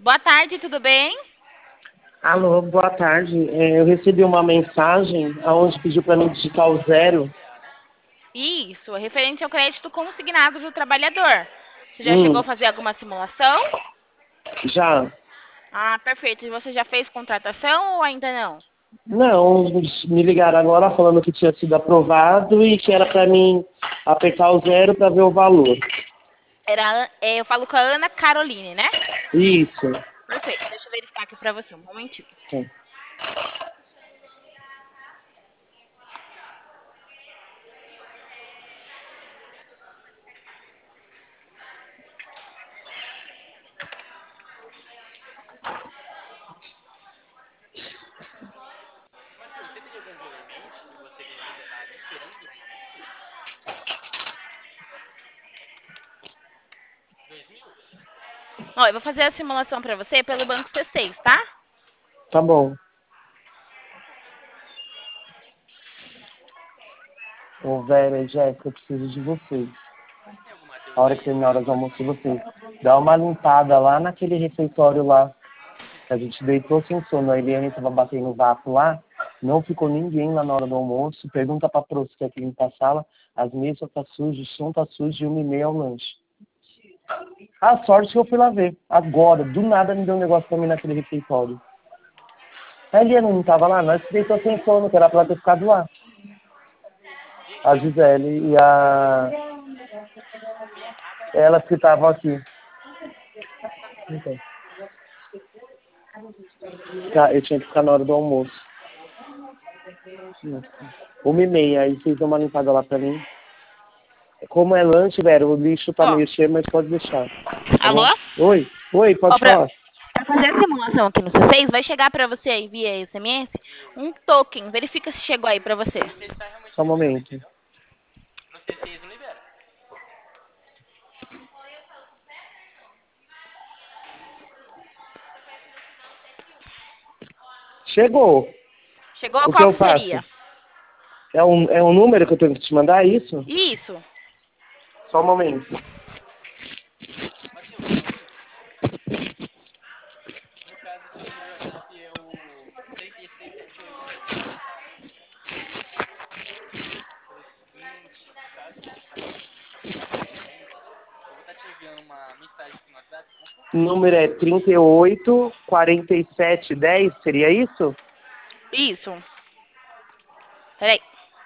Boa tarde, tudo bem? Alô, boa tarde. Eu recebi uma mensagem onde pediu para mim digitar o zero. Isso, referente ao crédito consignado do trabalhador. Você já chegou a Hum, fazer alguma simulação? já. Ah, perfeito. E você já fez contratação ou ainda não? Não, me ligaram agora falando que tinha sido aprovado e que era para mim apertar o zero para ver o valor. Eu falo com a Ana Caroline, né? Isso. Perfeito. Deixa eu verificar aqui pra você, um momentinho. Sim. Ó, eu vou fazer a simulação pra você pelo Banco C6, tá? Tá bom. Ô, Vera e Jéssica, eu preciso de vocês. A hora que terminar a hora do almoço, vocês. Dá uma limpada lá naquele refeitório lá. A gente deitou sem sono. A Eliane estava batendo o vapo lá. Não ficou ninguém lá na hora do almoço. Pergunta pra Pro se quer que limpa a sala. As mesas tá sujas, o chão tá sujo e 1h30 é o lanche. A sorte que eu fui lá ver. Agora, do nada me deu um negócio pra mim naquele refeitório. A Eliane não tava lá, nós se deitou sem sono, que era pra ela ter ficado lá. A Gisele e a... Elas que estavam aqui. Então, eu tinha que ficar na hora do almoço. 1h30, aí vocês dão uma limpada lá pra mim. Como é lanche, Vera, o lixo tá Ó, meio cheio, mas pode deixar. Tá alô? bom? Oi, Ó, pode pra falar. fazer a simulação aqui no C6, vai chegar pra você aí via SMS um token. Verifica se chegou aí pra você. Só um momento. Chegou. Chegou? O que Qual eu que faço? seria? É um número que eu tenho que te mandar, é isso? Isso. Só um momento. O número é 38 47 10, seria isso? Isso. Peraí.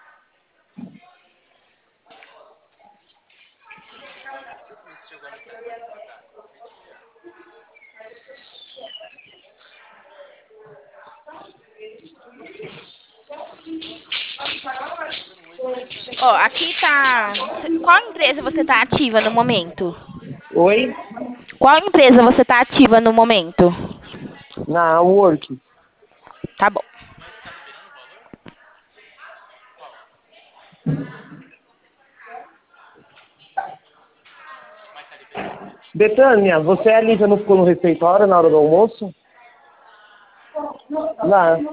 Ó, aqui tá. Qual empresa você tá ativa no momento? Oi? Qual empresa você tá ativa no momento? Na Work. Tá bom. Betânia, você e a Lívia não ficou no refeitório na hora do almoço? Lá.